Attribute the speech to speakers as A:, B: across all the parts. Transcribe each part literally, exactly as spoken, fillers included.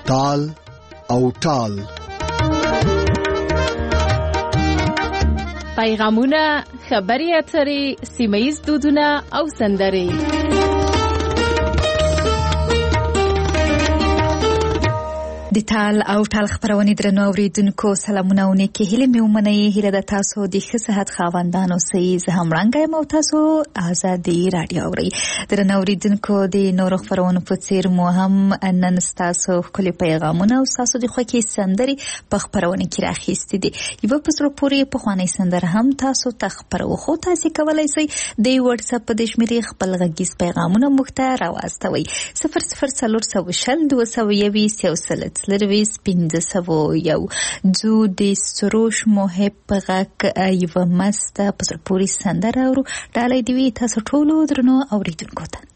A: تال او ټال.
B: پیغامونه، خبري اترې، سیمه‌ییز دودونه او سندرې.
C: د تال او ټال خبرونه درنو اوریدونکو سلامونه او نیکی هیله مې ومنئ. هیله د تاسو د ښه صحت خاوندانو سئ. زه هم رنګ یم او تاسو آزادي رادیو اورئ. درنو اوریدونکو د نورو خبرونو په څیر مو هم نن ستاسو ښکلي پیغامونه او ستاسو د خوښې سندرې په خبرونه کې راخیستې دي. یوه په زړه پورې پخوانۍ سندره هم تاسو ته خپرو، خو تاسو کولی شئ د واتس اپ په د شمیرې خپل غږیز پیغامونه موږ ته راواستوئ. صفر صفر څلور سوه شل دوه سوه یویشت یو سل لرویس پنځه سوه یو. ځو د سروش محب په غږ یوه مسته په زړه پورې سندره اورو. ډالۍ دې وي تاسو ټولو درنو اوریدونکو ته.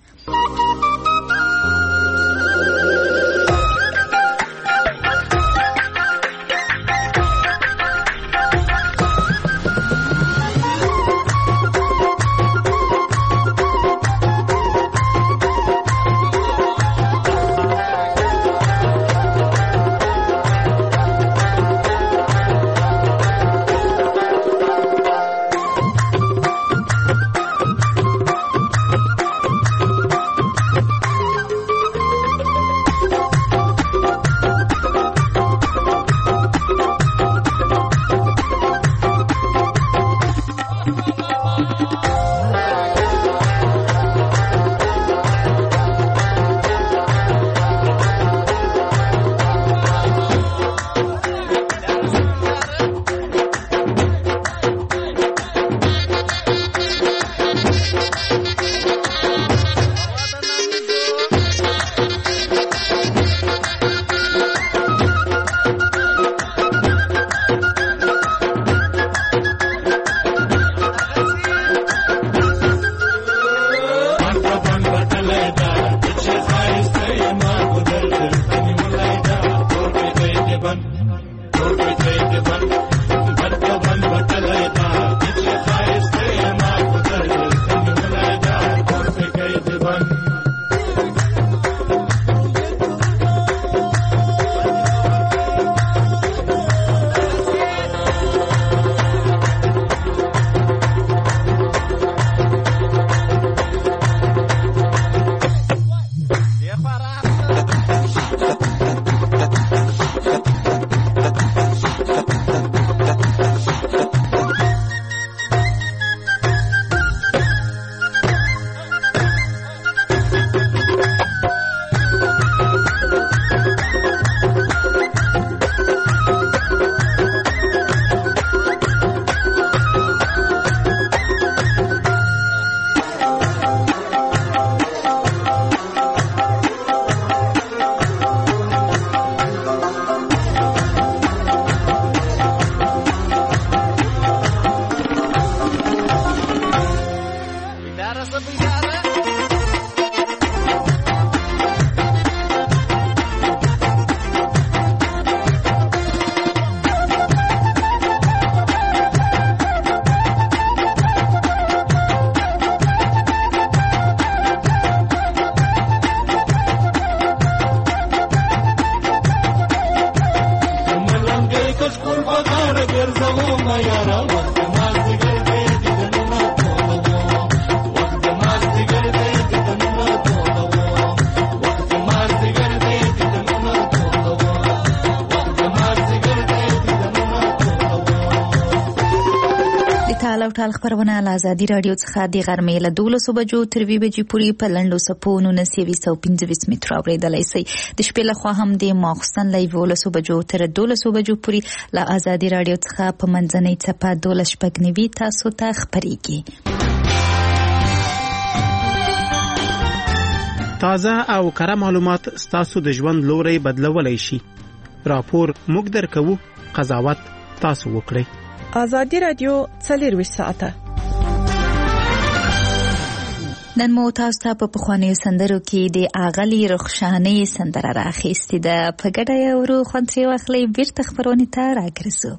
C: ټال خبرونه له آزادي رادیو څخه د غرمې له دولسو بجو تر یوې بجې پورې په لنډو څپو نولس یویشت او پنځه ویشت متره اورېدلی شئ. د شپې لخوا هم د ماخوستن له یولسو بجو تر دولسو بجو پورې له آزادي رادیو څخه په منځنۍ څپه دولس شپږ نوي تاسو ته خپرېږي.
D: تازه او کره معلومات ستاسو د ژوند لوري بدلولی شي. راپور موږ درکوو، قضاوت تاسو وکړئ.
E: آزادی رادیو څلرویشت ساعته.
C: نن مو تاسو ته په پخوانیو سندرو کې د اغلي رخشانې سندره راخیستې ده. په ګډه یې اورو، خوند ترې واخلئ. بیرته خپرونې ته راګرځو.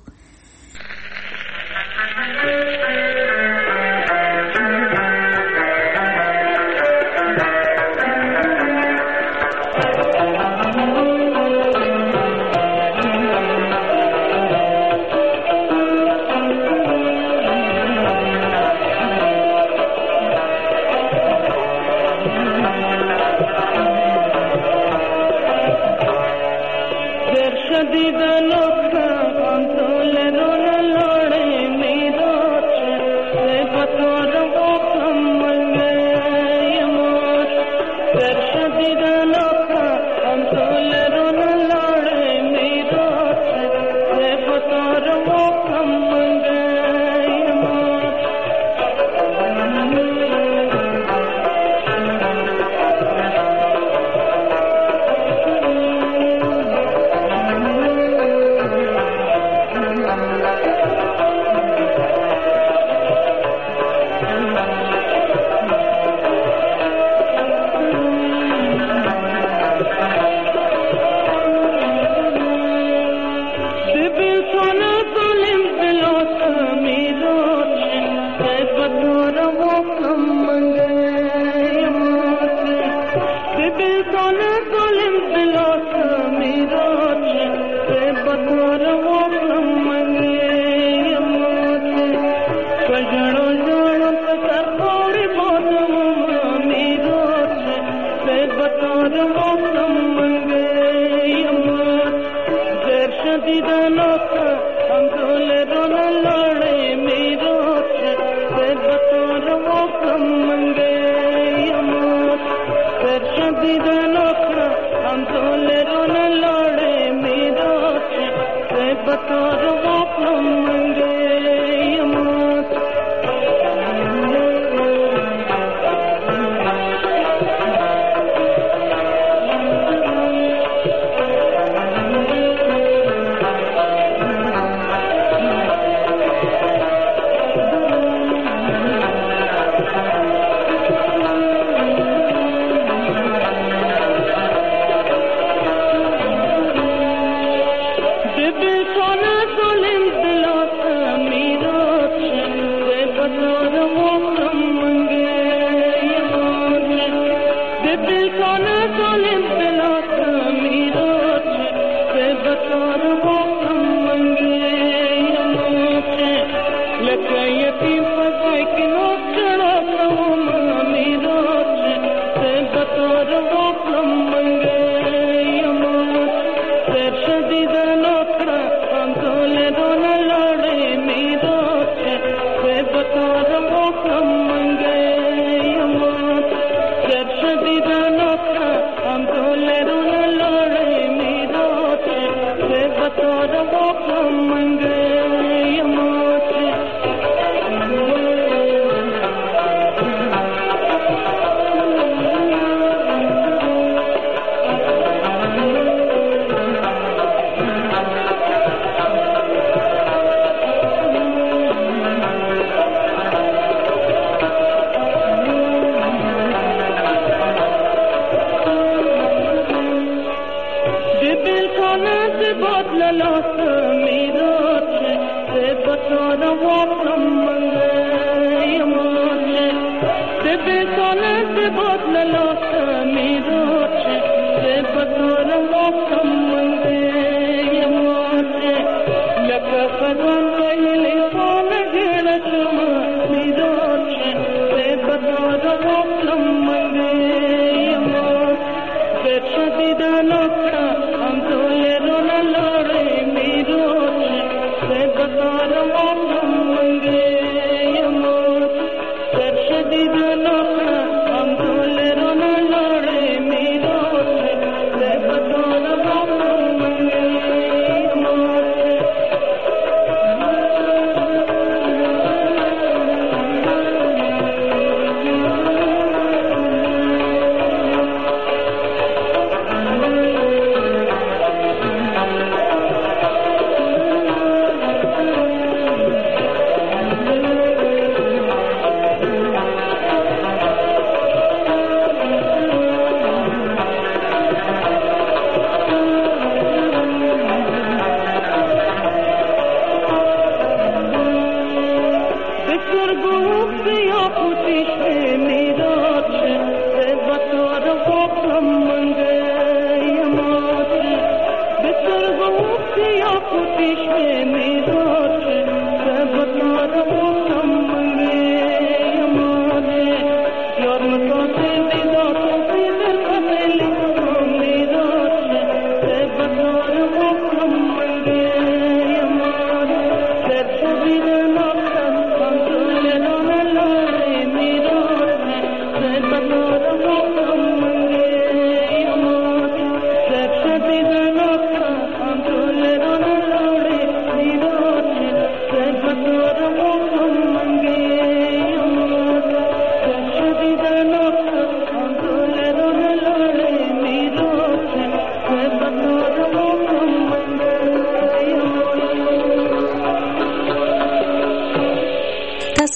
F: I'm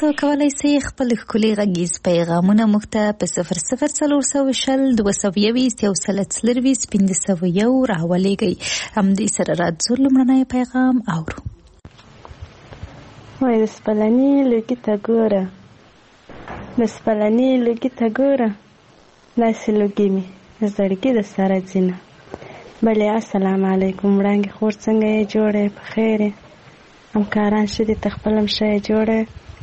C: تاسو کولای شئ خپل ښکلي غږیز پیغامونه موږ ته په صفر صفر څلور سوه شل دوه سوه یویشت یو سل څلرویشت پنځه سوه یو راولېږئ. همدې سره راځو لومړنی پیغام اورو.
F: وای د سپلني لوګي ته ګوره، د سپلني لوګي ته ګوره، داسې لوګي مې زړګي د سره ځینه. بلې السلام علیکم وړانګې خور، څنګه یې جوړې په خیر یې؟ همکاران ښه دي؟ ته خپل هم ښه یې جوړې؟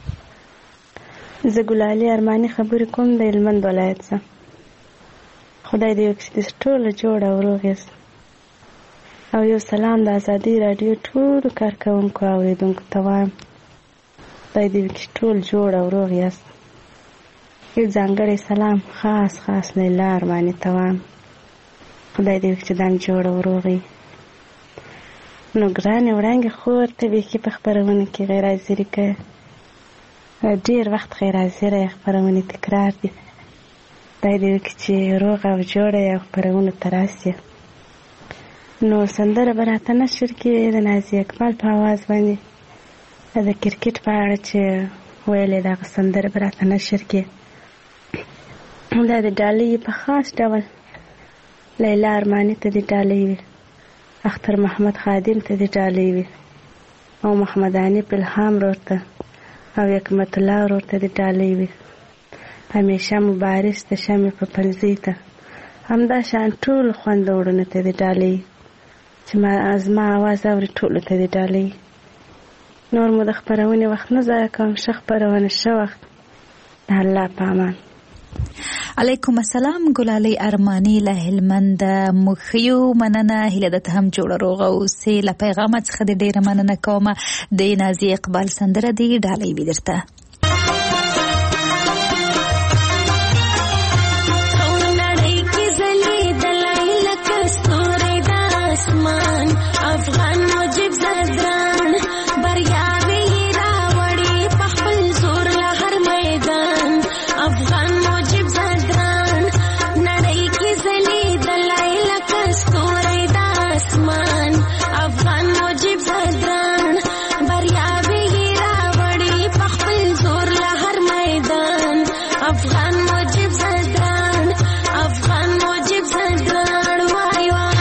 F: زه ګلالي ارماني خبرې کوم د هلمند ولایت څخه. خدای دې وکړي چې ټوله جوړه او روغ یاست. او یو سلام د ازادي راډیو ټولو کارکوونکو او اورېدونکو ته وایم، خدای دې وکړي ټول جوړ او روغ یاست. یو ځانګړی سلام خاص خاص لیلا ارماني ته وایم، خدای دې وکړي چې دا جوړ او روغ وي. نو ګرانې وړانګې خور، ته بیخي په خپرونه کې غیر حاضري کوې، ډېر وخت غیر حاضره یې، خپرونې تکرار دي. خدای دې وکړي چې روغ او جوړه یې او خپرونو ته راسې. نو سندره به راته نشر کړې د نازي اقبال په اواز باندې، د کرکټ په اړه چې ویلې دغه سندره به راته نشر کړې. دا د ډالۍ په خاص ډول لیلا ارماني ته د ډالۍ وي، اختر محمد خادم ته د ډالۍ وي، او محمد عنیف الهام ورور ته او حکمت الله ورور ته د ډالۍ وي، همیشه مبارز ته شمې په پلزۍ ته، همدا شان ټول خویندو وروڼو ته د ډالۍ چې ما زما اواز اوري ټولو ته د ډالۍ. نور مو د خپرونې وخت نه ضایع کوم، ښه خپرونه ښه وخت. د الله په امان.
C: علیکم السلام ګلالۍ ارماني له هلمند. موږ ښه یو، مننه. هیله ده ته هم جوړه روغه اوسې. له پیغامه څخه دې ډېره مننه کومه. د نازي اقبال سندره دې ډالۍ وي درته.
G: افغان مجيب زدران بریاوي راوړي په خپل زور له هر میدان. افغان مجيب زدران نړۍ کې ځلېدلی لکه ستوری د اسمان. افغان مجيب زدران بریاوي راوړي په خپل زور له هر میدان. افغان مجيب زدران، افغان مجيب زدران وای وای.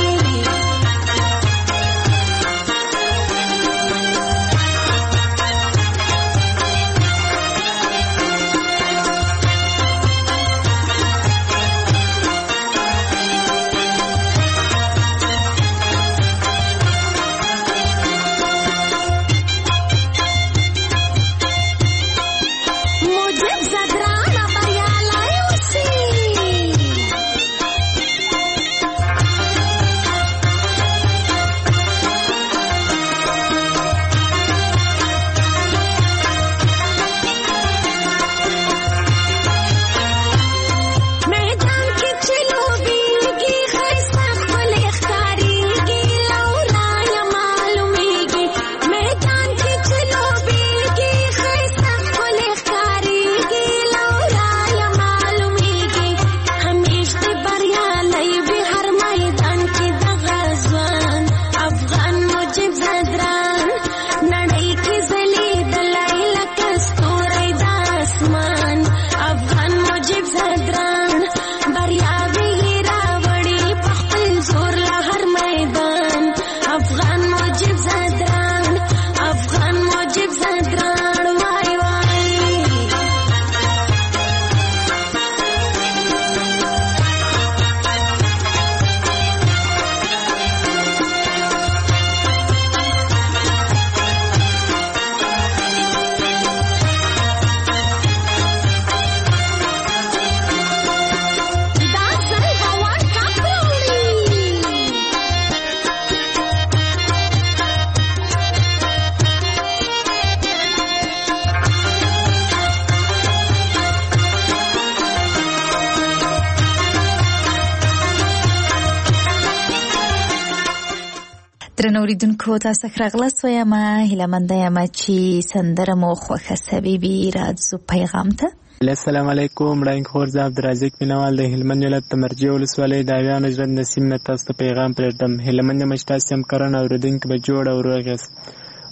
C: درنو اوریدونکو، تاسو ښه راغلاست. وایم هیله منده یم چې سندره مو خوښه سوې وي. راځو پیغام ته.
H: السلام علیکم وړاندې خور، زه عبدالرزاق مینوال د هلمند ولایت د مرجې ولسوالۍ د اویانو ژوند نسیم نه تاسو ته پیغام پرېږدم. هیله منده یم چې تاسو همکاران او اورېدونکي به جوړ او روغ یاست.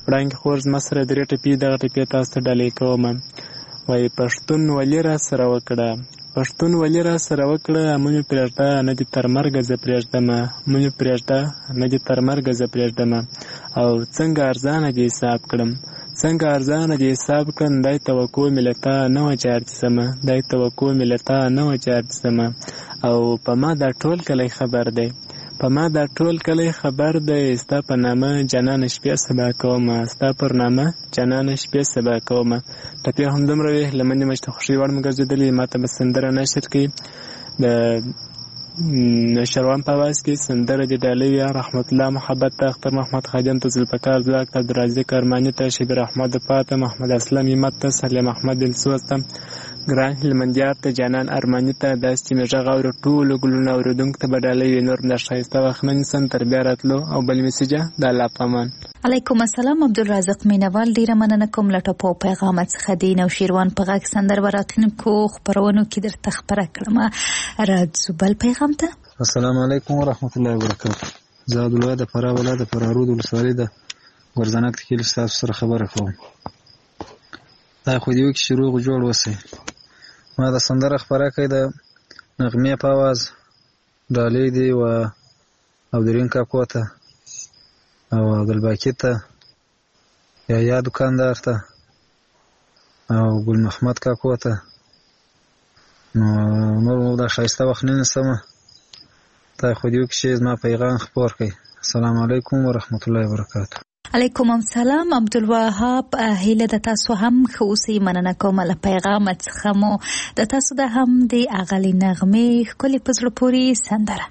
H: وړاندې خور زما سره درې ټپې دغه ټپې تاسو ته ډالۍ کوم. وایي پښتون ولې را سره وکړه، پښتون ولې را سره وکړه، مه مې پرېږده نه دې تر مرګه زه پرېږدمه، مه مې پرېږده نه دې تر مرګه زه پرېږدمه. او څنګه ارزانه دې حساب کړم، څنګه ارزانه دې حساب کړم، دای توقع مې له تا نه وه چې ارڅمه، دای توقع مې له تا نه وه چې ارڅمه. او په ما دا ټول کلی خبر دی، په ما دا ټول کلی خبر دی، ستا په نامه جانانه شپې سبا کومه، ستا پر نامه جانانه شپې سبا کومه. ټپې همدومره وې، له منې مچ ته خوښۍ وړ مې ګرځېدلې. ما ته به سندره نشر کړي د نشروان په اواز کې سندره دې ډالۍ وي. رحمت الله محبت ته، اختر محمد خادم ته، ذوالفقار ځواک ته، عبدالرازق ارماني ته، شبیر احمد پاته، محمد اسلم همت ته، سلیم احمد دلسوز ته، ګران هلمندیار ته، جانان ارماني ته، داسې چې مې غږ اوري ټولو ګلونو اورېدونکو ته به ډالۍ وي. نور دا ښایسته وخت نه نیسم تر بیا راتلو. او بل میسیجه د الله په امان.
C: علیکم السلام عبدالرازق مینوال، ډیره مننه کوم له ټپو پیغامات څخه. د نوشیروان په غږ سندر به راتلونکو خپرونو کې درته خپره کړم. راځو بل پیغام ته.
I: السلام علیکم ورحمت الله وبرکاته. زه عبدالله د فراه ولایت د فرارود ولسوالۍ د ګورزنک کلي ستاسو سره خبره کوم. دا خو دې وکړي چې روغ جوړ اوسئ. ما د سندره خپره کړې د نغمې په اواز ډالۍ دي و عبدالرحیم کاکو ته او عبدالباقي ته، یحیی دکاندار ته او ګل محمد کاکو ته. نو نور مو دا ښایسته وخت نه نیسمه، دا خو دې وکړي چې زما پیغام خپور کړئ. السلام علیکم ورحمت الله وبرکاته.
C: علیکم السلام عبدالوهاب، هیله د تاسو هم ښه اوسئ. مننه کوم له پیغام څخه مو د تاسو د هم د اغلې نغمې ښکلې په زړه پورې سندره.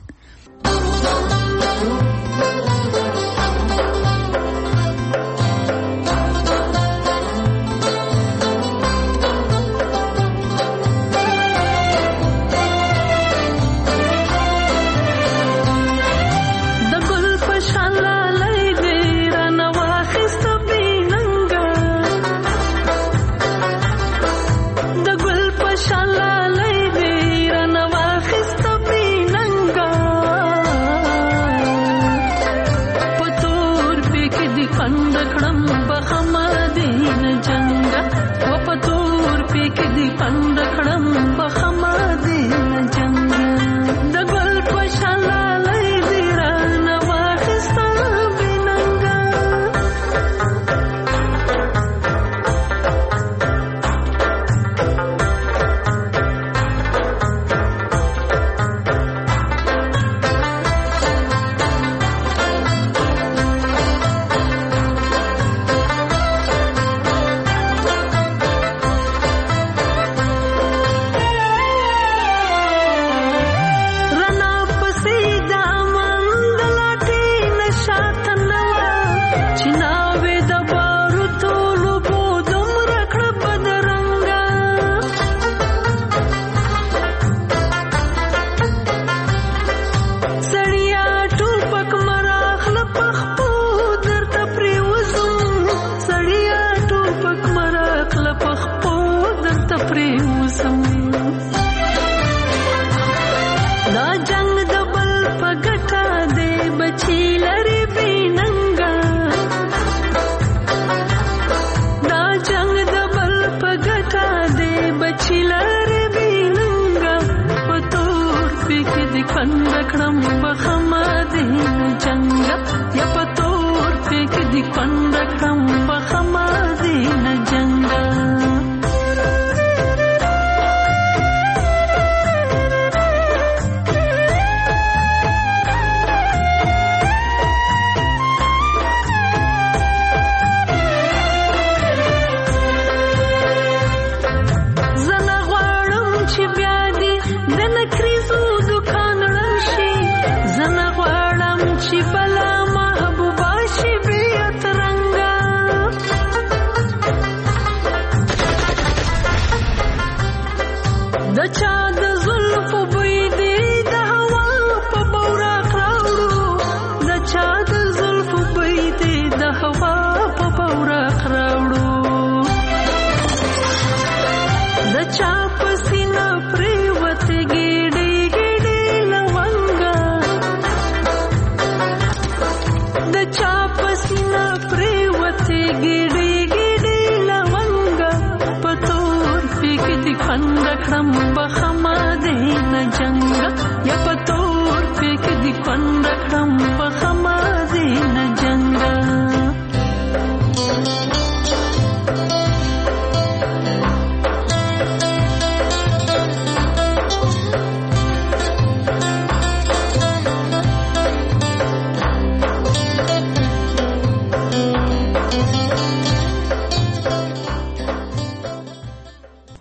G: بلا محبوبا شي بیت رنگا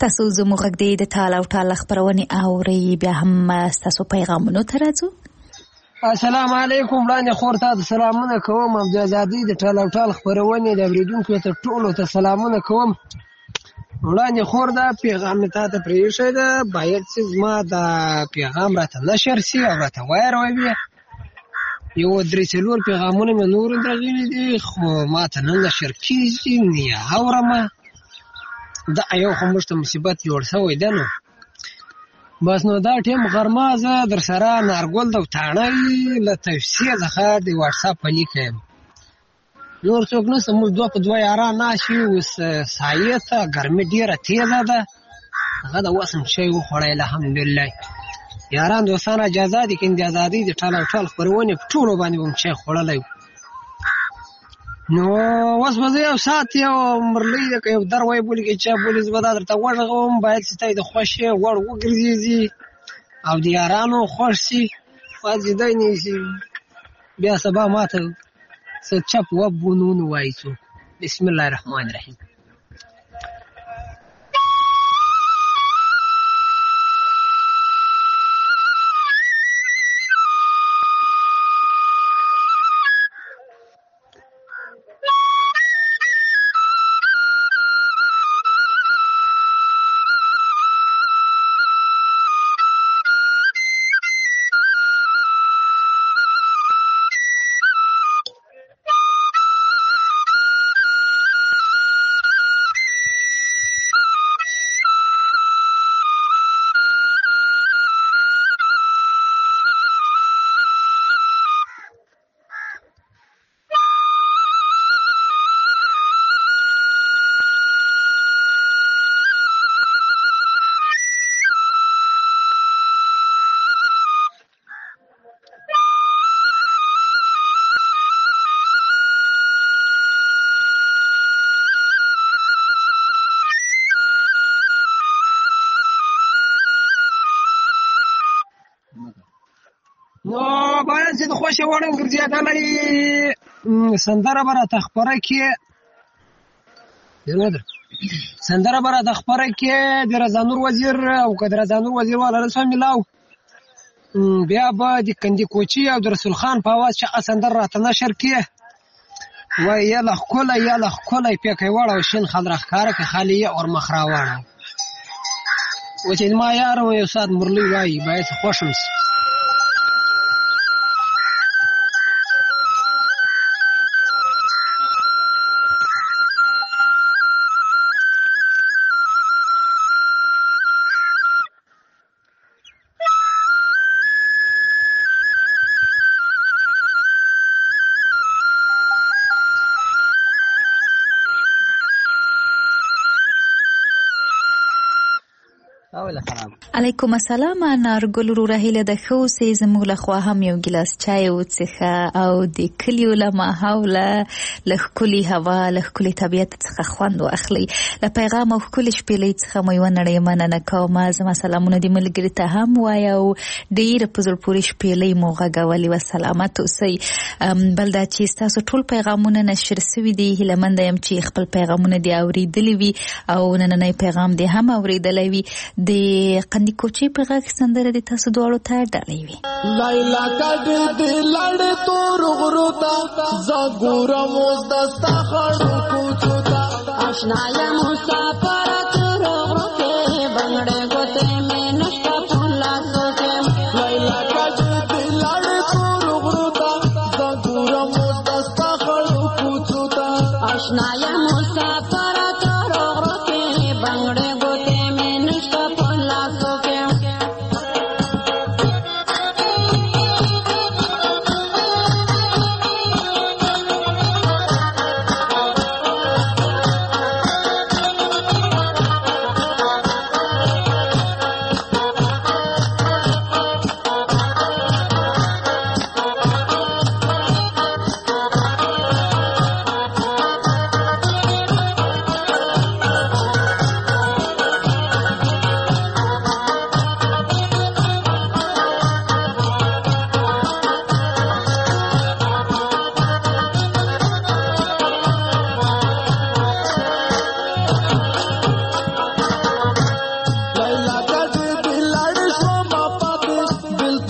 C: تاسو زموږ غږ د ټال او ټال خبرونه اوري بیا هم تاسو پیغامونه ترازو.
J: السلام علیکم وړاندې خور ته سلامونه کوم. د آزادۍ د ټال او ټال خبرونه د اوریدونکو ته ټولو ته سلامونه کوم. وړاندې خور دا پیغام ته ته پریښی ده باید چې زما دا پیغام راته نشر سي او راته وایروي. یو درې څلور پیغامونه مې نور درغلي دي خو ما ته نه نشر کیږي نه اورم. دا یو خو موږ ته مصیبت جوړ شوی ده. نو بس نو دا ټیم غرمه زه در سره نارګل د تاڼۍ له تفسیر څخه د واتس اپ لیکم. نور څوک نشته، موږ دوه په دوه یاران ناشي. اوس سایه ته ګرمي ډېره تېزه ده. هغه د وسم شی وخوړی الحمدلله. یاران دوستانه اجازه دي که د ازادۍ د ټال او ټال خپرونې په ټولو باندې به م شی خوړلی. نو اوس به زه یو ساعت یو مرلۍ ده که یو در وایي بولي که چا بولي زه به دا درته وغږوم. باید چې ته د خوښې وړ وګرځېږي او د یارانو خوښ شي پاتې دی نه شي. بیا سبا ما ته څه چپ وب ونه ووایي څوک. بسم الله الرحمن الرحیم. نو باید چې د خوښې وړ ګرځېدلی سندره به راته خپره کړي. سندره به راته خپره کړي د رضا نور وزیر او که د رضا نور وزیر والا رسول میلاو. بیا به د کندي کوچي او د رسول خان په اواز چې هغه سندره راته نشر کړي. وایي یاله ښکلی یاله ښکلی پیکی واړه شین خال راښکاره که خالي یې اور مخ راواړه. و چې ما یار یو ساعت مرلۍ وایي باید خوښ م شي.
C: علیکم السلام. نارګل وروره هیله ده ښه اوسې. زموږ لخوا هم یو ګیلاس چای وڅښه او د کلیو له ماحوله له ښکلي هوا له ښکلي طبیعت څخه خوند واخلئ. له پیغام او ښکلي شپېلۍ څخه مو یوه نړۍ مننه کومه. زما سلامونه د ملګري ته هم وایه او ډېره په زړه پورې شپېلۍ مو غږولې وه. سلامت اوسئ. بل دا چې ستاسو ټول پیغامونه نشر سوي دي. هیلهمنده یم چې خپل پیغامونه دې اورېدلي وي او نننی پیغام دې هم اورېدلی وي. د قندي کوچي په غږ سندره د تاسو دواړو ته ډالۍ وي.
K: لایلا کډ دې لړ تور غرو ته زګورم اوس دستا خړو کوڅو ته آشنایا مسافر تور غرو کې بنگړې ګوتې مې نشتا پولا سوته. لایلا کډ دې لړ تور غرو ته زګورم اوس دستا خړو کوڅو ته آشنایا مسافر تور غرو کې بنگړې ګوتې مې نشتا پولا سوته.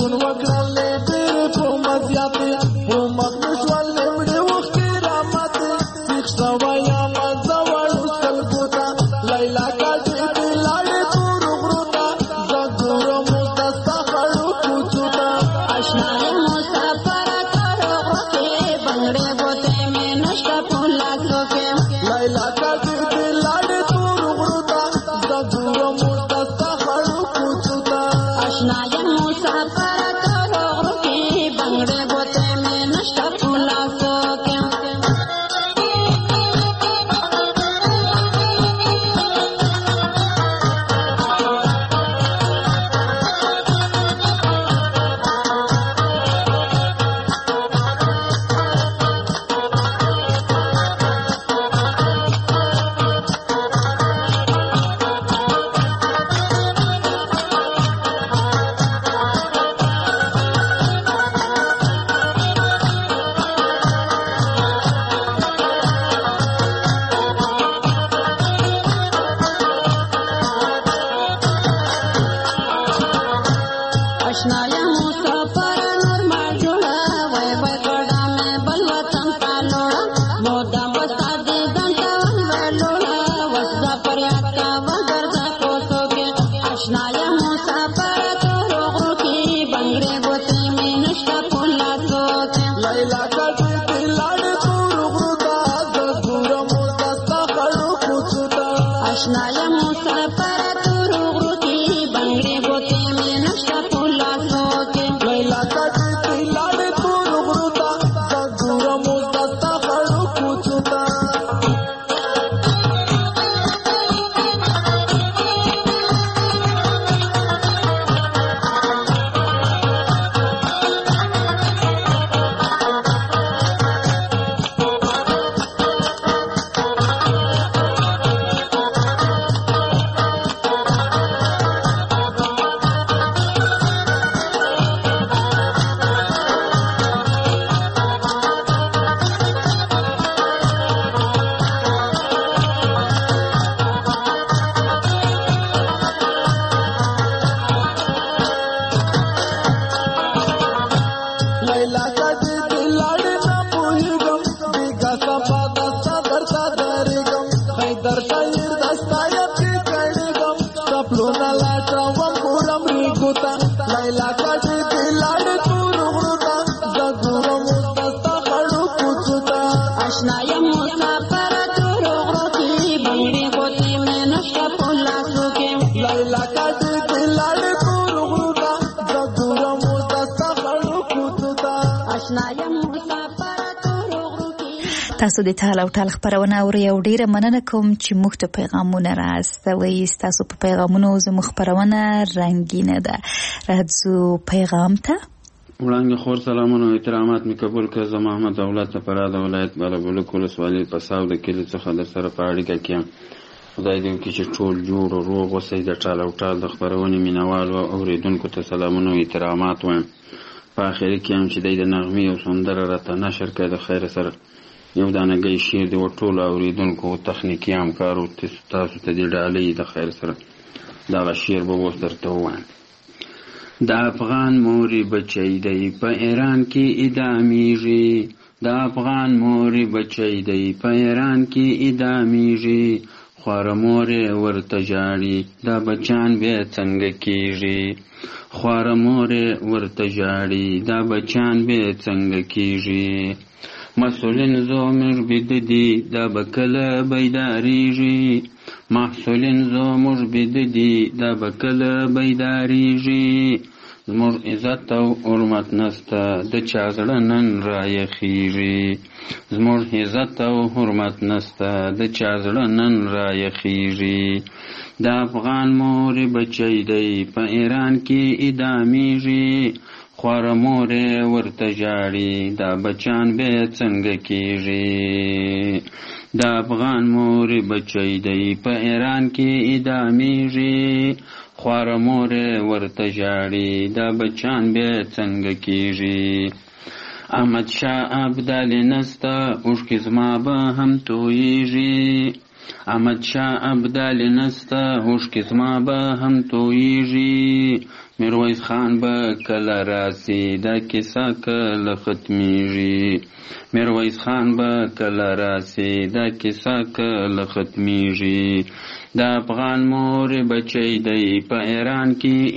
K: ګون وکړلې ډېرې په مزیاتې په مخ شول مړې وختې راماتې سیخ شوی یم زه وړو سترګو ته لیلا کاږې دې لاړې تورو غرو ته زه ګورم اوس د ستا خړو کوڅو ته
G: اشنا یم مسافره تورو غرو کې بنګړې ګوتې مې نشته په لاسو کې
K: لیلا کاږې دې لاړې تورو غرو ته زه ګورم اوس د ستا خړو کوڅو ته
G: اشنا یم مسافره تورو غرو کې بنګړې ګوتې مې نشته په لاسو کې اشنا یم مسافره نور ما جوړه وای وای ګډه مې بل وطن ته لوړه مودام وستا دیدن ته ولوړه وستا فریاد کا وګرځه کوڅو کې اشنا یم مسافره تورو غرو کې بنګړې ګوتې مې نشته په لاسو کې
K: لیلا کاږې دې لاړې تورو غرو ته زه ګورم اوس د ستا خړو کوڅو ته
G: اشنا یم مسافره تورو غرو کې بنګړې ګوتې مې نشته په لاسو کې
K: لیلا کاږې دې لاړې تورو غرو ته زه ګورم اوس د ستا خړو کوڅو ته لیلا کاږې دې لاړې نه پوهېږم بېګا صفا د ستا درته درېږم حیدر شاعر د ستایت کې کړېږم څپلونه لاټوم ګورم ریګو ته لیلا کاږې دې لاړې تورو غرو ته زه ګورم اوس د ستا خړو کوڅو ته
G: اشنا یم مسافره تورو غرو کې بنګړې ګوتې مې نشته په لاسو کې
K: لیلا کاږې دې لاړې تورو غرو ته زه ګورم اوس د ستا خړو کوڅو ته
G: اشنا یم مسافره تورو غرو کې
C: تاسو د ټال او ټال خبرونه اورئ او ډیره مننه کوم چې موږ ته پیغامونه راستوئ ستاسو په پیغامونو زموږ خبرونه رنګینه ده راځو پیغام ته
L: وړاندې خور سلامونه او احترامات می قبول کړه زه محمد دولت پرا د ولایت بالابلوک ولسوالۍ په ساو د کلي څخه در سره په اړیکه کې یم خدای دې وکړي چې ټول جوړ او روغ اوسئ د ټال او ټال د خپرونې مینوالو او اورېدونکو ته سلامونه او احترامات وایم په اخر کې هم چې دی د نغمې او سندره راته نشر کړه د خیر سره یو دانګی شعر دی او ټولو اورېدونکو او تخنیکي همکارو تاسو ته دې ډالۍ د خیر سره دغه شعر به اوس درته ووایم د افغان مورې بچی دی په ایران کې ادامېږي د افغان مورې بچی دی په ایران کې ادامېږي خواره مورې ورته ژاړي دا بچان بیا څنګه کېږي خواره مورې ورته ژاړي دا بچان بیا څنګه کېږي مسئولین زموږ بیده دي دا به کله بیداریږي محصولین زموږ بیده دي دا به کله بیداریږي زموږ عزت او حرمت نسته د چا زړه نن رایخیږي زموږ عزت او حرمت نسته د چا زړه نن رایخیږي د افغان مورې بچی دی په ایران کې ادامېږي خواره مورې ورته ژاړي دا بچان بیا څنګه کېږي د افغان مورې بچی دی په ایران کې ادامېږي خواره مورې ورته ژاړي دا بچان بیا څنګه کېږي احمد شاه ابدالي نسته اوښکې زما به هم تویېږي احمد شاه ابدالي نسته اوښکې زما به هم تویېږي میرویس خان به کله راسي دا کیسه کله ختمیږي میرویس خان به کله راسي دا کیسه کله ختمیږي د افغان مور بچی دی په ایران کې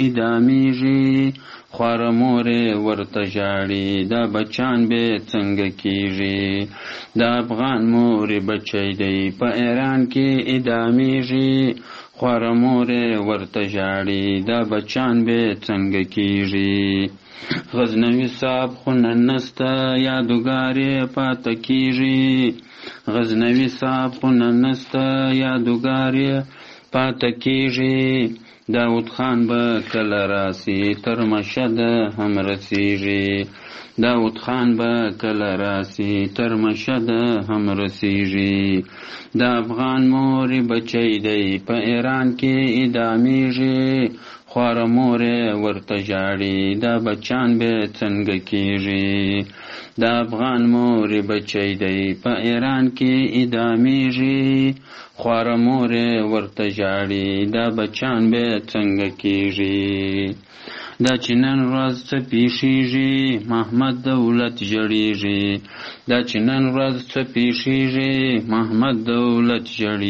L: ادامیږي خواره مور ورته ژاړي دا بچان به څنګه کیږي د افغان مور بچی دی په ایران کې ادامیږي خواره مور ورته ژاړي دا بچان به څنګه کیږي غزنوي صاحب خو نن نسته یادګار پاته کیږي غزنوي صاحب خو نن نسته یادګار پاته کیږي داود خان به کله راسي تر مشهد هم رسیږي داود خان به کله راسي تر مشهد هم رسیږي د افغان مور بچی دی په ایران کې ادامیږي خواره مور ورته ژاړي دا بچان به څنګه کیږي د افغان مور بچی دی په ایران کې ادامیږي خواره مور ورته ژاړي دا بچان به څنګه کیږي دا چې نن ورځ څه پیښیږي محمد دولت ژړیږي دا چې نن ورځ څه پیښیږي محمد دولت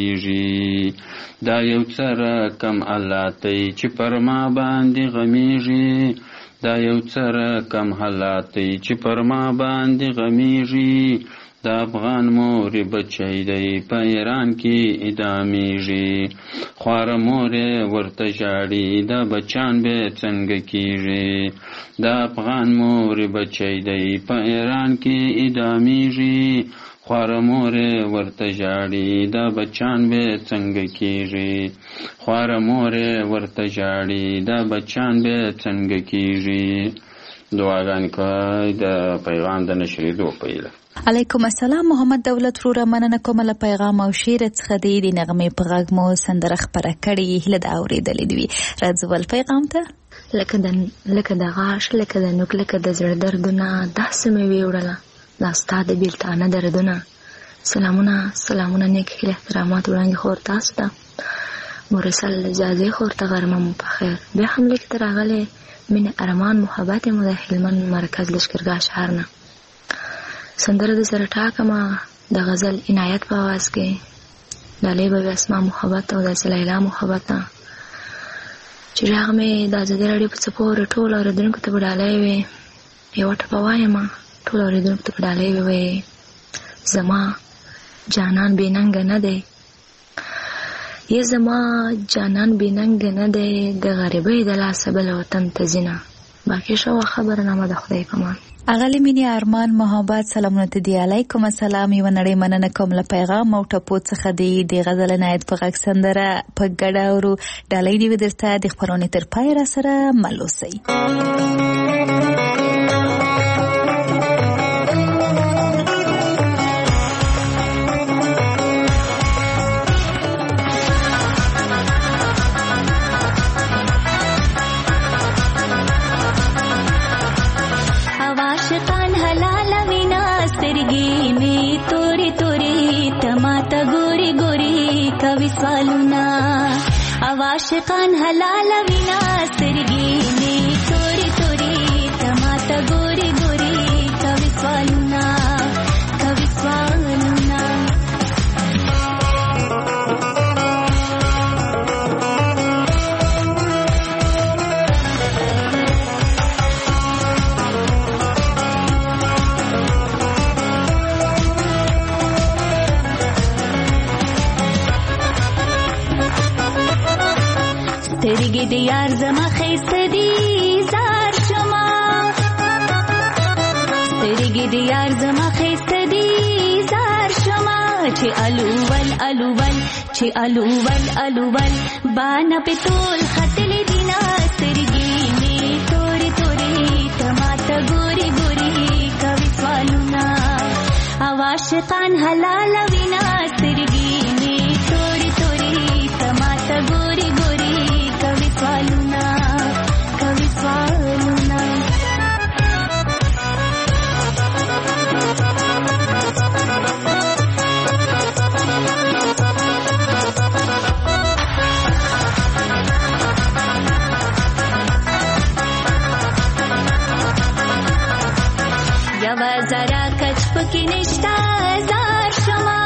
L: ژړیږي دا یو څه رقم حالاتي چې پر ما باندې غمیږي دا یو څه رقم حالاتي چې پر ما باندې غمیږي د افغان مور بچی دی په ایران کې ادامیږي خواره مور ورته ژاړي دا بچان به څنګه کیږي د افغان مور بچی دی په ایران کې ادامیږي خواره مور ورته ژاړي دا بچان به څنګه کیږي خواره مور ورته ژاړي دا بچان به څنګه کیږي دعاګانې کوي د پیغام د نشریدو په هیله.
C: علیکم السلام محمد دولت وروره مننه کوم له پیغام او شعر څخه دی د نغمې په غږ مو سندره خپره کړې هیله د اورېدلې دوی راځو ول پیغام ته
M: لکه د لکه د غاښ لکه د نوک لکه د زړه دردونه داسې مې ویوړله دا ستا د بېلتانه دردونه سلامونه سلامونه نیک هیله احترامات وړاندې خور تاسو ته مرسل جازې خور ته غرمه مو په خیر بیا هم لیک ته راغلی مینه ارمان محبت مو د هلمند مرکز لشکرګاه ښار نه سندره د سره ټاکمه د غزل عنایت په آواز کې ډالۍ به اسما محبت او د لیلا محبت چې راغ مې د ازادي راډیو په څپو ټول اورېدونکو ته به ډالۍ وي یوه ټپه وایم ټول اورېدونکو ته به ډالۍ وي زما جانان بېننګه نه دی یې زما جانان بېننګه نه دی د غریبۍ د لاسه بل وطن ته ځینه باقي شوه خبرنامه د خدای په امان.
C: اغلی مینی ارمان محبت سلامونه ته دی علیکم السلام یو نړۍ مننه کوم له پیغام او ټپو څخه دی د غزل عنایت په غږ سندره په ګډه اورو ډالۍ دی درته د خبرونې تر پای را سره ملوسي.
N: عاشقان حلال وینا سترګې می توري توري تماته ګوري ګوري کوي سوالونه کوي سوالونه سترګې د یار زما خیسته دي زار شما سترګې د یار زما خیسته دي زار شما چې الوول الوول چې الوول الوول بانا په ټول خطلې دینا سترګې می توري توري تماته ګوري ګوري کوي سوالونه او عاشقان حلال وینا سترګې می توري توري تماته ګوري ګوري کوي سوالونه کوي سوالونه یوا زرا کچ پکې نشتا زار شما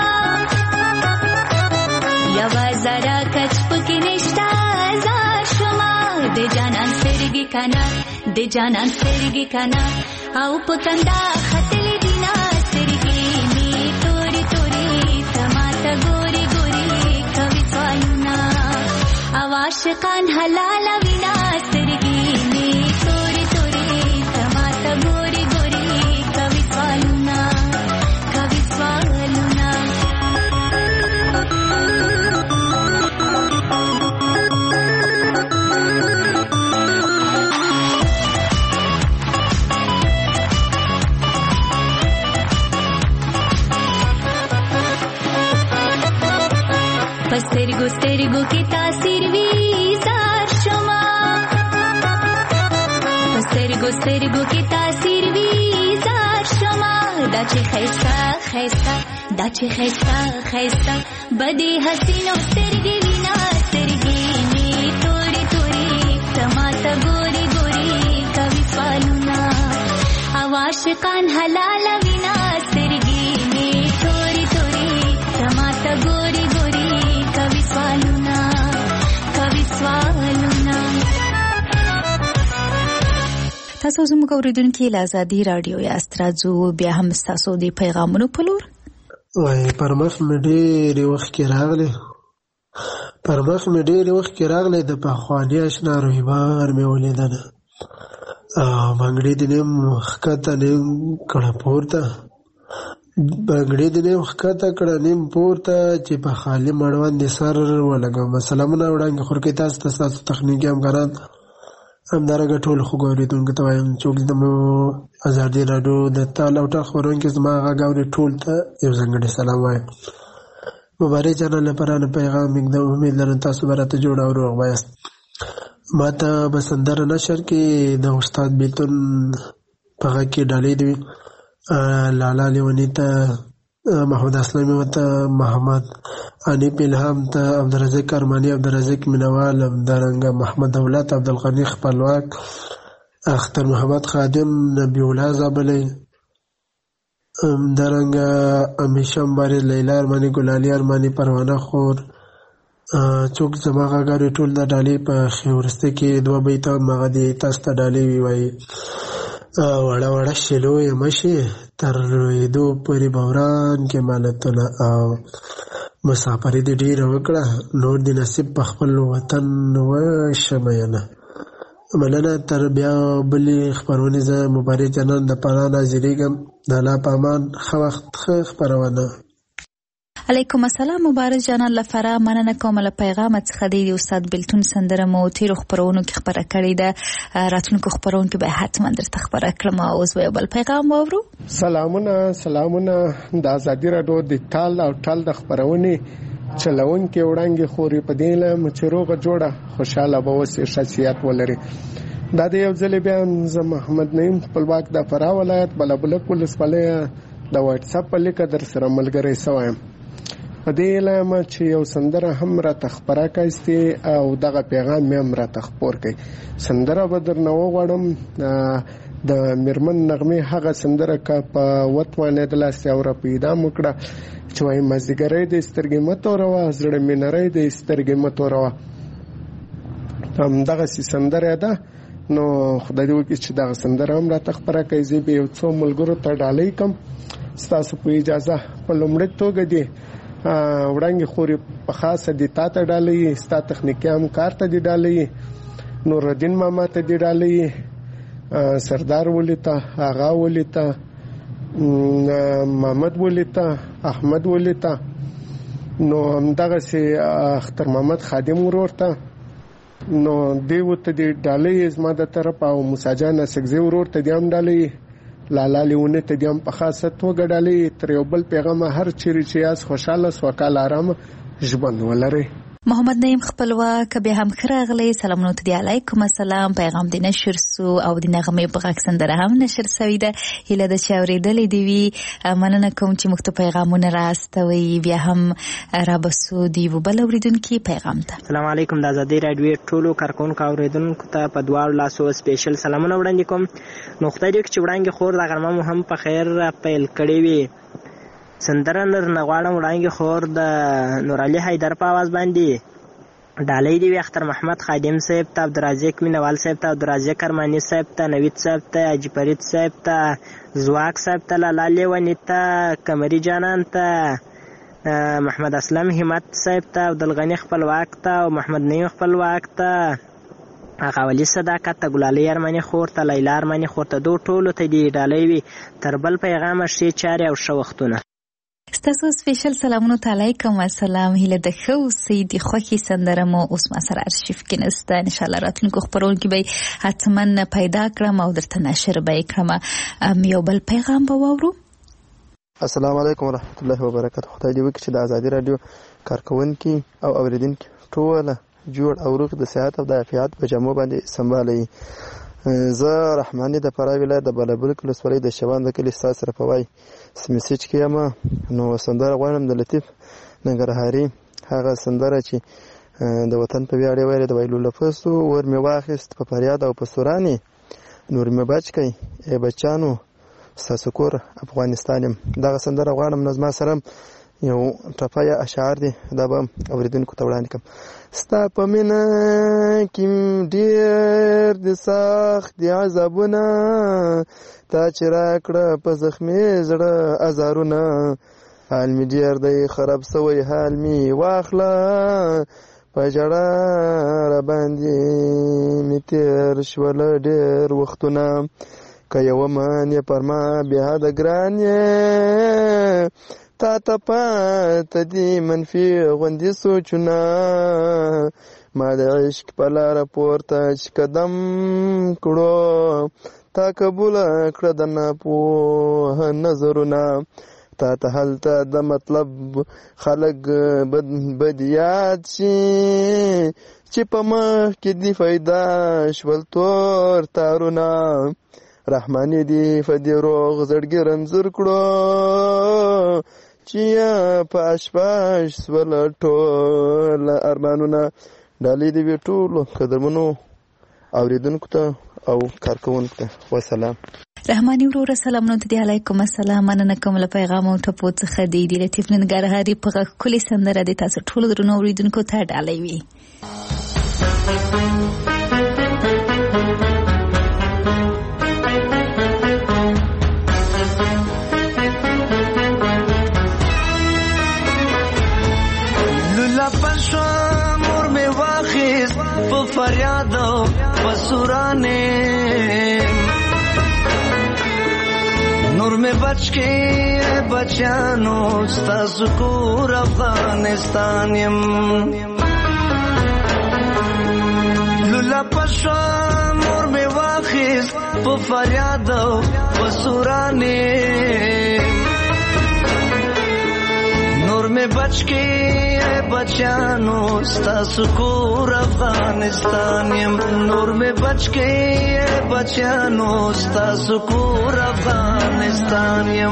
N: یوا زرا کچ پکې نشتا زار شما د جانان سترګې کنا د جانان سترګې کنا او پتندا خطلې دینا سترګې می توري توري تماته ګوري ګوري کوي سوالونه او عاشقان حلال وینا سترګې می توري توري تماته ګوري ګوري کوي سوالونه کوي سوالونه سترګو سترګو کې تاثیر وی زار شما سترګو سترګو کې تاثیر وی زار شما دا چې خیستا خیستا دا چې خیستا خیستا بدی حسینو سترګې وینا سترګې می توري توري تماته ګوري ګوري کوي سوالونه او عاشقان حلال وینا سترګې می توري توري تماته ګوري ګوري کوي سوالونه کوي سوالونه.
C: تاسو زموږ اوریدونکو له آزادي رادیو یاست. راځو بیا هم تاسو د پیغامونو په لور.
O: وای پر مخ مې ډېر وخت کې راغلی پر مخ مې ډېر وخت کې راغلی د پخواني اشنا رویبار مې ولیدله بنګړي دې نیم ښکته نیم کړه پورته بنګړي دې نیم ښکته کړه نیم پورته چې په خالي مړوند دې سر ولګوم. سلامونه وړاندې خورکې تاسو ته ستاسو تخنیکي همکاران همدارنګه ټول خوږ اورېدونکو ته وایم څوک زموږ ازادي راډیو د تال او ټال خپرونکي زما غږ اوري ټول ته یو ځانګړی سلام وایم. مبارک چینل لپاره نه پیغام ایږدم. امید لرم تاسو به راته جوړ او روغ وایاست. ما ته به سندره نشر کې د استاد بیلتون په غږ کې ډالۍ دوي لالا لیوني ته محمود اسلامي ته محمد انیب الهام ته عبدالرزاق ارماني عبدالرزاق مینوال همدارنګه محمد دولت عبدالغني خپلواک اختر محمد خادم نبی الله زابلی همدارنګه امیشه مبارک لیلا ارماني ګلالي ارماني پروانه خور څوک زما غاګاري ټول د ډالۍ په خورسته کې دوه بیته مغه دي تاسو ته ډالۍ وی وړه وړه شلو یې مشي تر رویدو پورې بوران کې مالتونه او مسافري دې ډېره وکړه نور دې نصیب په خپل وطن وشمینه. مننه. تر بیا بلې خپرونې زه مبارک جانان د پاره ناظریږم. د الله په امان ښه وخت ښه خپرونه.
C: علیکم السلام. مبارک جانان لپاره مننه کوم له پیغام څخه دی استاد بیلتون سندره مو تیر خبرونو کې خبره کړې ده راتلونکو خبرونو کې به حتما درته خبره کړم. اوس به بل پیغام واورو.
P: سلامونه سلامونه د آزادي راډیو د تال او ټال د خبرونې چلون کې وړاندې خوري په دې له مچروغه جوړه خوشاله به وسه شخصیت ولري. دا د یو ځل بیا زه محمد نعیم خپلواک د فراه ولایت بلبلک ولسوالۍ د واتس اپ په لیکه در سره ملګری سوایم. په دې علامه چې یو سندره هم را تخبره کایسته او دغه پیغام مې هم را تخپور کړي. سندره به درنه وغواړم د میرمن نغمه هغه سندره کا په وتوانه د لاس او را پیدا مکړه چې وای مزګری د سترګې متوروا زړه مې نری د سترګې متوروا. هم دغه سندره ده نو خدای دې وکړي چې دغه سندره هم را تخبره کړي. زه به یو څو ملګرو ته ډالۍ کوم. ستاسو په اجازه په لومړي توګه دی وړاندې خوري په خاصه د تا ته ډالۍ ستا تخنیکي همکار ته دی ډالۍ نور الدین ماما ته دی ډالۍ سردار ولی ته آغا ولی ته محمد ولی ته احمد ولی ته نو همدغسې اختر محمد خادم ورور ته نو دی ورته دی ډالۍ زما د طرف او موسی جان اسکزي ورور ته دی هم ډالۍ لالا لیونه ته دیم په خاصه توګه ډالۍ تر یو بل پیغام هر چیرې چې یاس خوشاله سوکاله آرام ژوند ولرئ.
C: محمد نعیم خپلواک بیا هم ښه راغلی. سلامونه ته دی، علیکم السلام. پیغام دې نشر سو او د نغمې په غږ سندره هم نشر سوې ده. هیله ده چې اورېدلې دې وي. مننه کوم چې موږ ته پیغامونه راستوئ. بیا هم رابسو د یوه بل اورېدونکي پیغام ته.
Q: سلام علیکم. د ازادۍ راډیو ټولو کارکوونکو اورېدونکو ته په دواړو لاسو سپیشل سلامونه وړاندې کوم. نو خدای دې وکړي چې وړاندې خور د غرمه مو هم په خیر پیل کړې وي. سندره نر نه غواړم وړاندې خور د نورعلي حیدر په آواز باندې ډالۍ دی وي اختر محمد خادم صاحب ته، عبدالرازق مینوال صاحب ته، عبدالرازق ارماني صاحب ته، نوید صاحب ته، حاجي فرید صاحب ته، زواک صاحب ته، لالا لیوني ته، قمري جانان ته، محمد اسلم همت صاحب ته، عبدالغني خپلواک ته او محمد نعیم خپلواک ته، غاولي صداقت ته، ګلالۍ ارماني خور ته، لیلا ارماني خور ته، دو ټولو ته دې ډالۍ وي. تر بل پیغامه ښې چارې او ښه وختونه.
C: ستاسو سپیشل سلامونو ته علیکم السلام. هیله د ښه اوسئ. د خوښې سندره مو اوس ما سره ارشیف کې نسته. انشاءالله راتلونکو خپرونکي به حتما پیدا کړم او درته نشر به یې کړم. یو بل پیغام به واورو.
R: السلام علیکم ورحمت الله وبرکاته. خدای دې وکړي چې د ازادي راډیو کارکوونکي او اوریدونکي ټوله جوړ او روغ د صحت او د عافیت په جامو باندې سمبالي. زه رحماني د فراه ولایت د بالابلوک ولسوالۍ د شوان د کلي ستاسو سره په وای میسج کې یم. نو سندره غواړم د لطیف ننګرهاري، هغه سندره چې د وطن په ویاړ ویل د ویلو لپسو ور مې واخیست په فریاد او په سوراني نور مې بچ کئ ای بچانو ستاسو کور افغانستان یم. دغه سندره غواړم. نو زما سره یو ټپه یا اشعار دي، دا به اوریدونکو ته وړاندې کړم. ستا په مینه کې ډېر د سخت د عذابونه، تا چې راکړه په زخمي زړه ازارونه، حال مې ډېر دی خراب سوی حال مې واخله، په ژړا راباندې مې تېر شول ډېر وختونه، که یوه من یې پر ما بېحده ګران یې، تا ته پاته دي منفي غوندې سوچونه، ما د عشق په لاره پورته چې قدم کړو، تا قبوله کړه د ناپوه نظرونه، تا ته هلته د مطلب خلک بد یاد شي، چې په مخ کې دي پیدا شول تور تارونه، رحماني دي په دې روغ زړګي رنځور کړو، چې په اشپاش سول ټول ارمانونه. ډالۍ دې وي ټولو قدرمنو اوریدونکو ته او کارکوونکو ته. وسلام.
C: رحماني وروره سلامونه ته دی. علیکم السلام. مننه کوم له پیغام او ټپو څخه دی. د لطیف ننګرهاري په غږ ښکلې سندره د تاسو ټولو درنو اوریدونکو ته ډالۍ وي.
K: فریاد په سورانه نور میں بچ کے بچانو ستاسو کور افغانستان یم، لولا پشا نور میں واخیز په فریاد په سورانه نور میں بچ کے بچانو ستاسو کور افغانستان یم، نور میں بچ کے بچانو ستاسو کور افغانستان یم.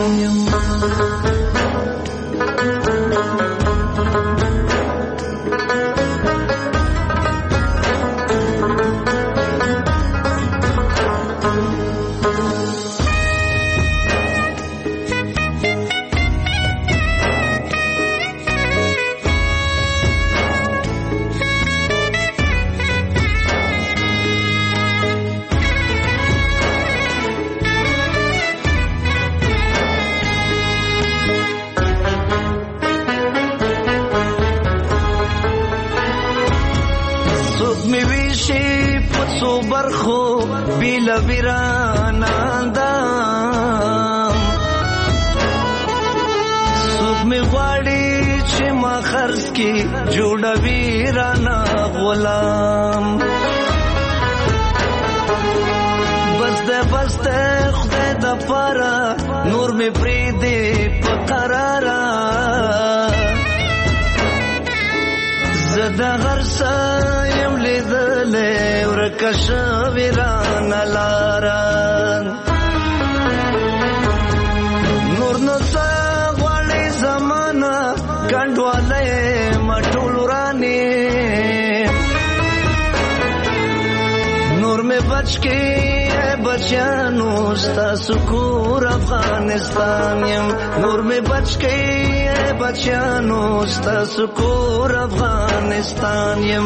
K: برخو بیل ویرانا سوک می غواړي چې ما خرڅ کی جوړ ویرانا غلام، بس ده بس ده خدای د پاره نور می پریدي په قرارا،
S: د هر څه یم لیدلې ورکه شوې رانه لاره نور نو څه غواړې زمانه کنډوالی ما ټول ورانې نور مې بچ کې بچیانو ستاسو کور افغانستان یم نور مې بچ کې بچیانو ستاسو کور افغانستان یم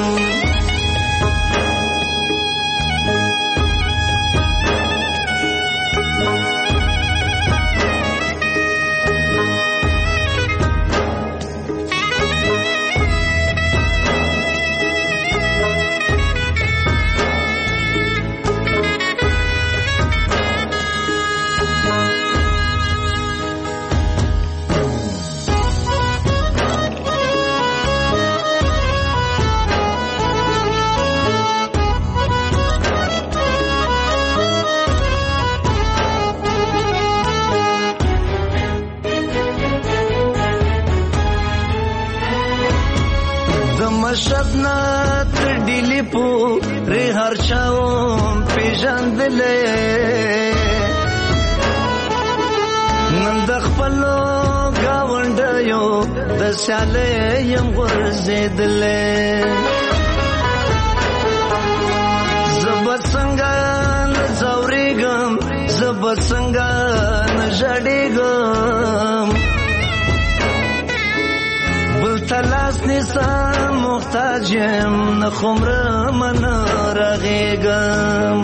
S: شدنا تر ډیلی پورې هر چاوم پیژندلې نن د خپلو ګاونډیو د سیالۍ یم غورځېدلې زه به څنګه نه ځورېږم زه به څنګه نه ژړېږم بل تلاس نیسم محتاج یم نه خمرم نه رغېږم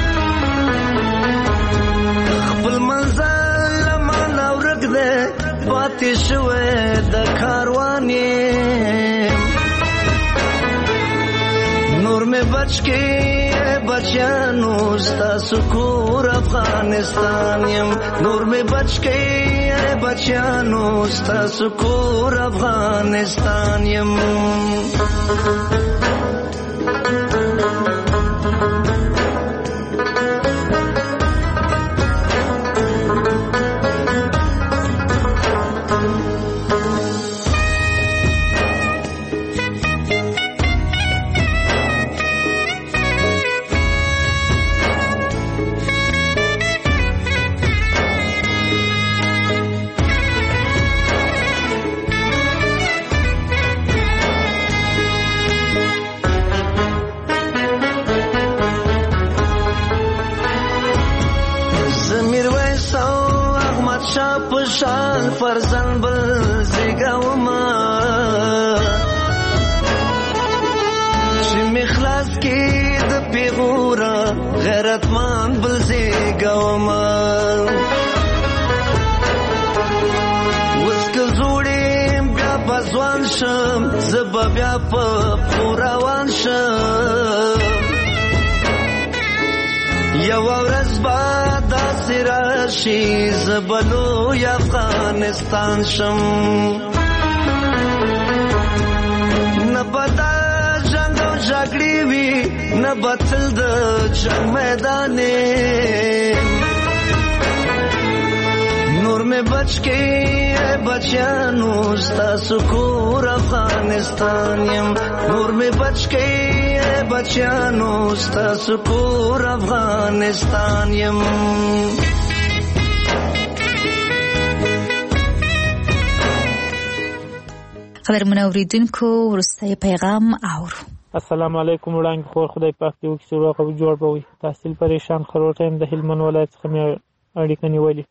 S: خپل منزل له مانه ورک دی پاتې شوی د کاروان یم نور مې بچ کې بچیانو ستاسو کور افغانستان یم نور مې بچ کې بچیانو ستاسو کور افغانستان یم شان فرزن بل زیگاوما چی مخلاص کی د پیغورا غیرتمان بل زیگاوما وسک زوڑیم بیا بزوان شم زبا بیا پا پوراوان شم یو ورځ با داسې راشي زه به لوی افغانستان شم نه به دا جنګ او جګړې وي نه به تل د جنګ میدان نور مې بچ کې بچیانو ستاسو کور افغانستان یم نور مې بچ کې بچیانو ستاسو کور افغانستان یم
C: خبرونه اوریدونکو وروستی پیغام اورو
T: السلام علیکم وړاندې خور خدای پاک دې وکړي چې روغ او جوړ به وي تحصیل پریشان خروټ یم د هلمند ولایت څخه مې اړیکه نیولې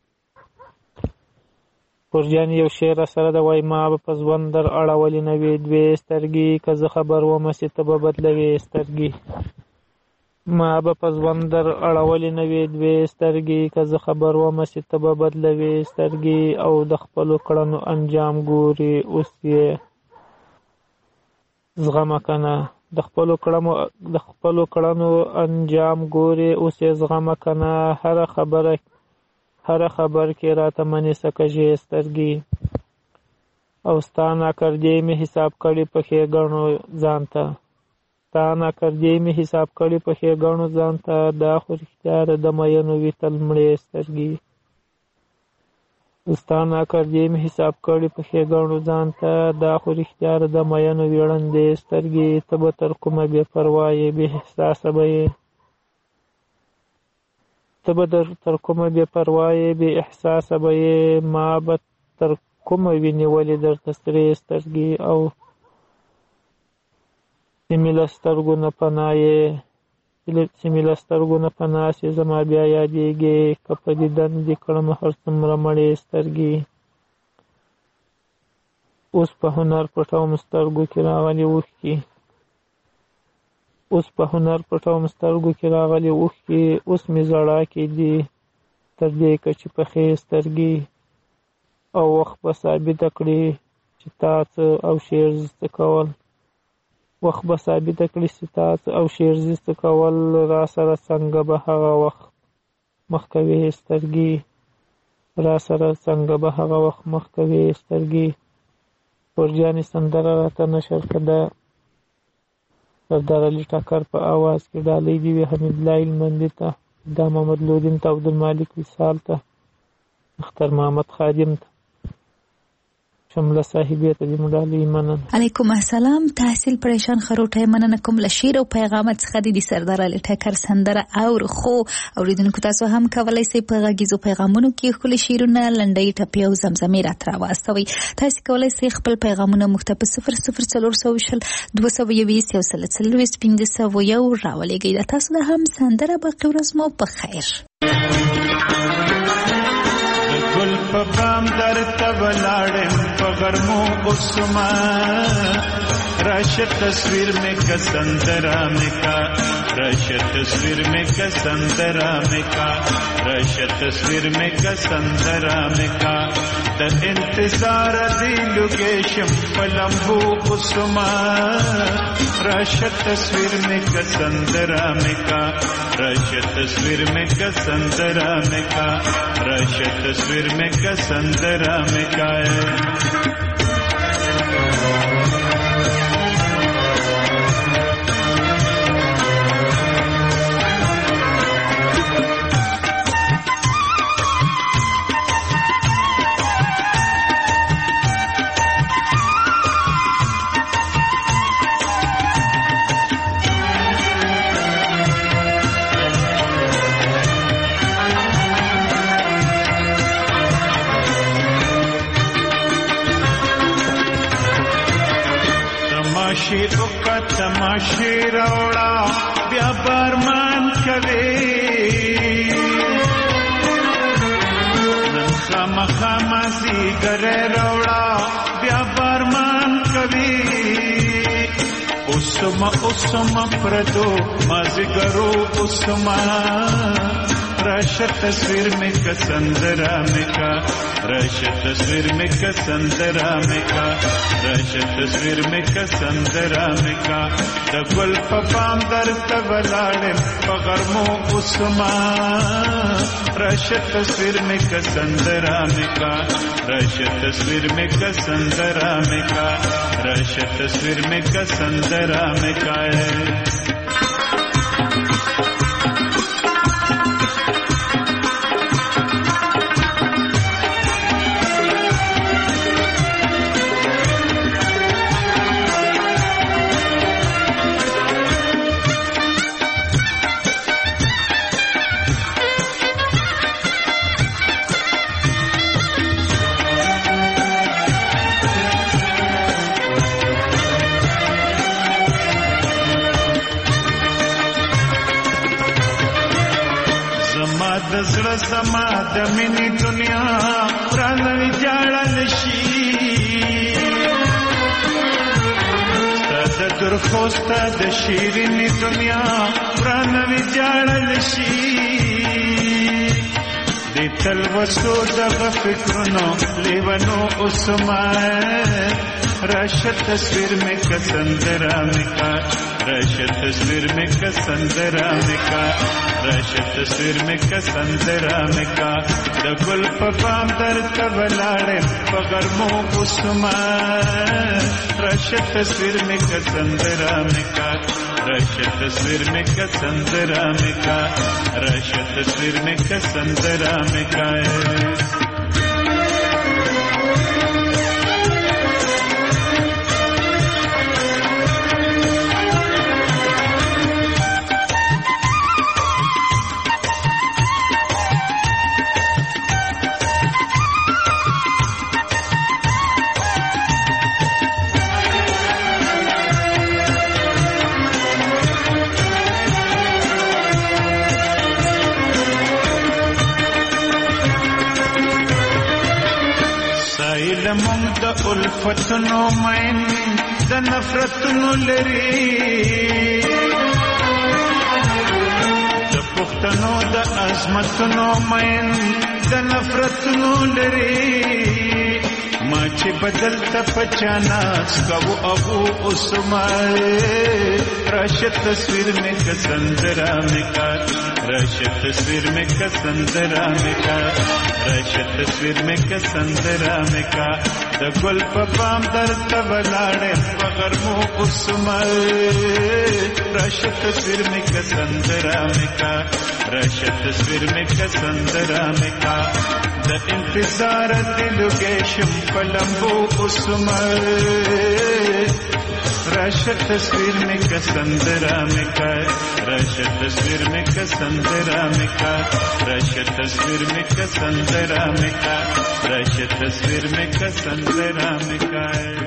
T: پرجان یو شعر سره د وای ما به په ځوان در اړولې نه وې دوې سترګې که زه خبر ومه چې ته به بدلوې سترګې ما به په ځوان در اړولې نه وې دوې سترګې که زه خبر ومه چې ته به بدلوې سترګې او د خپلو کړنو انجام ګورې اوس یې زغمه کنه د خپلو کړنو د خپلو کړنو انجام ګورې اوس یې زغمه کنه هره خبره هر خبر کې راته منې سکجې سترګې او ستا ناکردې مې حساب کړي په ښېګڼو ځان ته ستا ناکردې مې حساب کړي په ښېګڼو ځان ته دا خو رښتیا ده د مینو وي تل مړې سترګې ستا ناکردې مې حساب کړي په ښېګڼو ځان ته، دا خو رښتیا ده د مینو ویړندې سترګې، ته به تر کومه بې پروا یې بې احساسه به یې ته به تر کومه بې پروا یې بې احساسه به یې ما به تر کومه وینې ولې درته سرې سترګې او چې مې له سترګو نه پناه یې چې مې له سترګو نه پناه سي زما بیا یادېږې که په دیدن دې کړم هر څومره مړې سترګې. اوس په هنر پټوم سترګو کې راغلي اوښکې اوس په هنر پټوم سترګو کې راغلي اوښکې اوس مې ژړا کې دي تر دې که چې پخې سترګې او وخت به ثابته کړي چې تا څه او شعر څه کول وخت به ثابته کړي چې تا څه او شعر څه کول را سره څنګه به هغه وخت مخ کوې سترګې را سره څنګه به هغه وخت مخ کوې سترګې. پورجانې سندره راته نشر کړه سردار علي ټکر په آواز کې ډالۍ دي وي حمیدالله هلمندي ته، دا محمد لودین ته، عبدالمالک وصال ته، اختر محمد خادم ته، شمله صاحبې ته دې مو ډالۍ مننه.
C: علیکم السلام. تحصیل پریشان خروټی مننه کوم له شعر او پیغامات څخه د سردار علي ټکر سندره اور خو اوریدونکو تاسو هم کولی شئ په غږیزو پیغامونو کې ښکلي شعرونه لنډۍ ټپې او زمزمې راته راواستوئ. تاسو کولی شئ خپل پیغامونه موږ ته په صفر صفر څلور سوه شل دوه سوه یویشت یو سل څلوېښت پنځه سوه یو راولېږئ. د تاسو د هم سندره باقي ورځ مو په خیر.
U: گل په بام درته ولاړم په غرمو اوسما راشه تصویر میں کا سندرا میں کا راشه تصویر میں کا سندرا میں کا راشه تصویر میں کا سندرا میں کا د انتظار دی لوکیشن پلمبو اوسما راشه تصویر میں کا سندرا میں کا راشه تصویر میں کا سندرا میں کا راشه تصویر میں کا سندرا میں کا تماشی روڑا بیا بارمان کوي نن خامخا مازیګر روڑا بیا بارمان کوي اوسما اوسما پردو مازیګرو اوسما راشه تصویر میں کا سندرا میں کا راشه تصویر میں کا سندرا میں کا راشه تصویر میں کا سندرا میں کا د ګل په پام درته ولاړم په غرمو اوسما راشه تصویر میں کا سندرا میں کا راشه تصویر میں کا سندرا میں کا راشه تصویر میں کا سندرا میں کا زما د منی دنیا رانوي جاړل شي ستاد درخو ستاد شیرینی دنیا رانوي جاړل شي د تل وسو دغه فکرونو لیونو اوسما راشه تصویر میں کا سندرا میں کا راشه تصویر میں کا سندرا میں کا راشه تصویر میں کا سندرا میں کا د ګل په پام درته ولاړم په غرمو اوسما راشه تصویر میں کا سندرا میں کا راشه تصویر میں کا سندرا میں کا راشه تصویر میں کا سندرا میں کا علمون د الفتونو مین د نفرتونو لري د پښتنو د عظمتونو مین د نفرتونو لري ما چې بدل ته پچاناس کو ابو عثمان راشد تصویر میں کسندرا میں کا راشد تصویر میں کسندرا میں کا راشد تصویر میں کسندرا میں کا د ګل په پام در تبلاړې مگر مو عثمان راشد تصویر میں کسندرا میں کا راشد تصویر میں کسندرا میں کا د انتظار دل گیشم پلمبو عثمان راشد تصویر میں کسندرا میں کا راشد تصویر میں کسندرا میں کا راشد تصویر میں کسندرا میں کا راشد تصویر میں کسندرا میں کا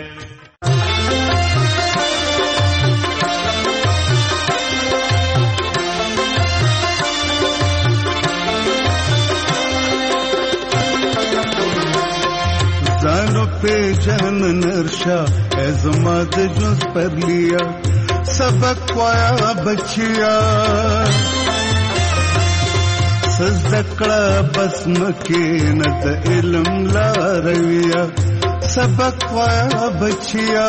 A: زانو پہ جان نرشا ازماد جز پر لیا سبق وایا بچیا سزدکڑا بس مکینت علم لا رویا سبق وایا بچیا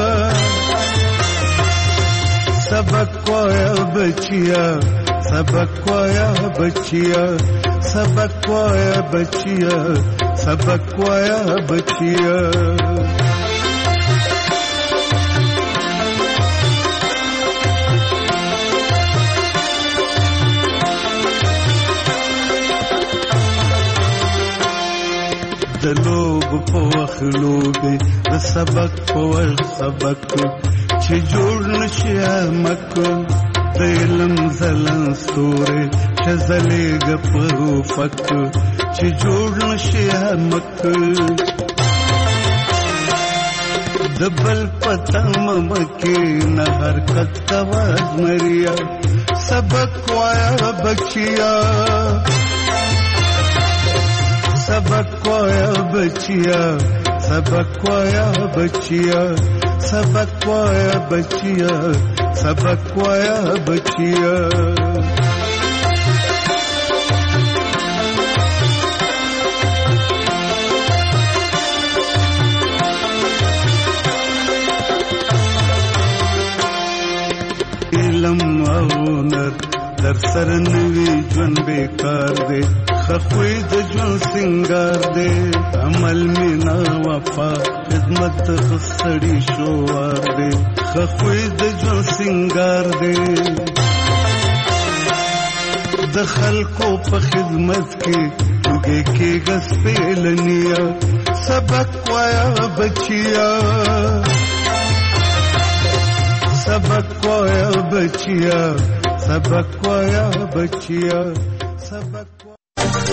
A: سبق وایا بچیا سبق وایا بچیا سبق وایا بچیا سبق وایا بچیا د لوب په وخت لوبې د سبق په وخت سبق چې جوړ نشي مک د علم زلن ستوري چې زلېږ په افق چې جوړ نشي مک د بل پتم مکې نه حرکت کواز مریا سبق وایا بچیا سبق وایا بچیا سبق وایا بچیا سبق وایا بچیا سبق وایا بچیا علم او نر در سر نوی جون بیکار دے خفوی د جون سنگار دے عمل مینا وفا خدمت خسڑی شوار دے خفوی د جون سنگار دے د خلقو په خدمت کې وګي کې غس پیلنیا سبق وایا بچیا سبق وایا بچیا سبق وایا بچیا سبق